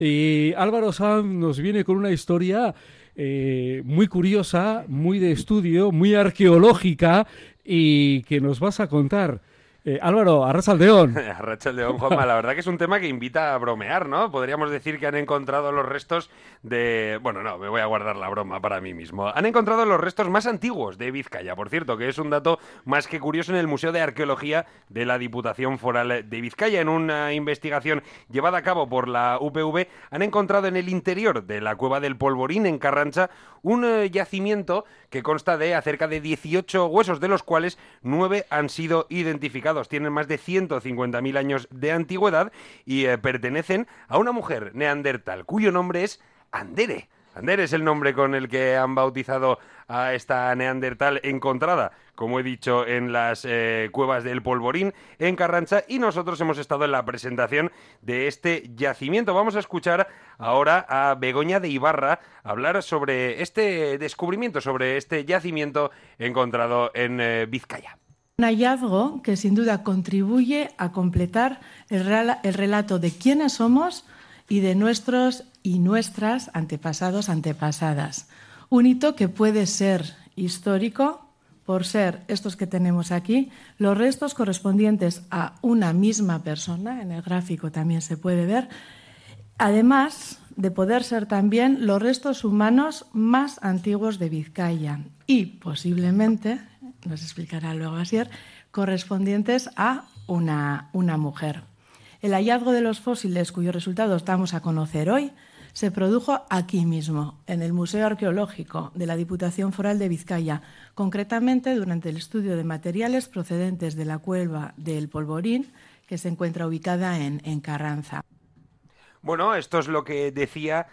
Y Álvaro Sanz nos viene con una historia muy curiosa, muy de estudio, muy arqueológica y que nos vas a contar. Álvaro, Arrachaldeón. Arrachaldeón, Juanma, la verdad que es un tema que invita a bromear, ¿no? Podríamos decir que han encontrado los restos de... Bueno, no, me voy a guardar la broma para mí mismo. Han encontrado los restos más antiguos de Vizcaya, por cierto, que es un dato más que curioso en el Museo de Arqueología de la Diputación Foral de Vizcaya. En una investigación llevada a cabo por la UPV, han encontrado en el interior de la Cueva del Polvorín, en Carrancha, un yacimiento que consta de cerca de 18 huesos, de los cuales 9 han sido identificados. Tienen más de 150.000 años de antigüedad y pertenecen a una mujer neandertal, cuyo nombre es Andere. Andere es el nombre con el que han bautizado a esta neandertal encontrada, como he dicho, en las cuevas del Polvorín, en Carrancha, y nosotros hemos estado en la presentación de este yacimiento. Vamos a escuchar ahora a Begoña de Ibarra hablar sobre este descubrimiento, sobre este yacimiento encontrado en Vizcaya. Un hallazgo que sin duda contribuye a completar el relato de quiénes somos y de nuestros y nuestras antepasados, antepasadas. Un hito que puede ser histórico por ser estos que tenemos aquí, los restos correspondientes a una misma persona, en el gráfico también se puede ver, además de poder ser también los restos humanos más antiguos de Vizcaya y posiblemente, nos explicará luego Asier, correspondientes a una mujer. El hallazgo de los fósiles, cuyos resultados damos a conocer hoy, se produjo aquí mismo, en el Museo Arqueológico de la Diputación Foral de Vizcaya, concretamente durante el estudio de materiales procedentes de la cueva del Polvorín, que se encuentra ubicada en Carranza. Bueno, esto es lo que decía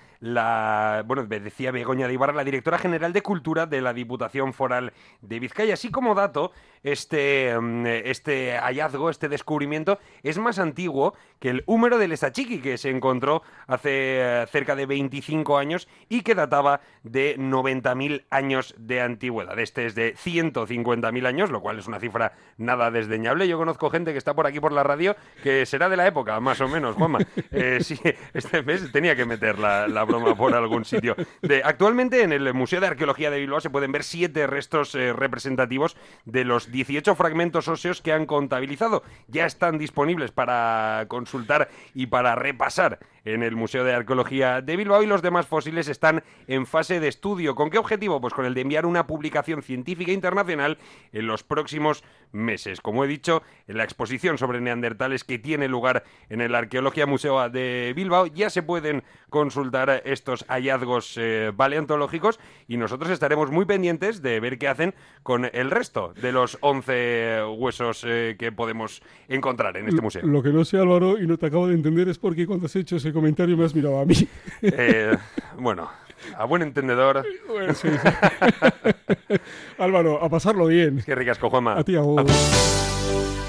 decía Begoña de Ibarra, la directora general de Cultura de la Diputación Foral de Vizcaya. Así como dato, este hallazgo, este descubrimiento, es más antiguo que el húmero del Esachiqui, que se encontró hace cerca de 25 años y que databa de 90.000 años de antigüedad. Este es de 150.000 años, lo cual es una cifra nada desdeñable. Yo conozco gente que está por aquí por la radio que será de la época, más o menos, Juanma. Sí, este mes tenía que meter la broma por algún sitio. Actualmente en el Museo de Arqueología de Bilbao se pueden ver 7 restos representativos de los 18 fragmentos óseos que han contabilizado. Ya están disponibles para consultar y para repasar en el Museo de Arqueología de Bilbao, y los demás fósiles están en fase de estudio. ¿Con qué objetivo? Pues con el de enviar una publicación científica internacional en los próximos meses. Como he dicho, en la exposición sobre neandertales que tiene lugar en el Arqueología Museo de Bilbao ya se pueden consultar estos hallazgos paleontológicos, y nosotros estaremos muy pendientes de ver qué hacen con el resto de los 11 huesos que podemos encontrar en este museo. Lo que no sé, Álvaro, y no te acabo de entender, es por qué cuando has hecho ese comentario me has mirado a mí. Bueno, a buen entendedor. Bueno, sí. Álvaro, a pasarlo bien. Qué ricasco, Juanma. A ti, agur.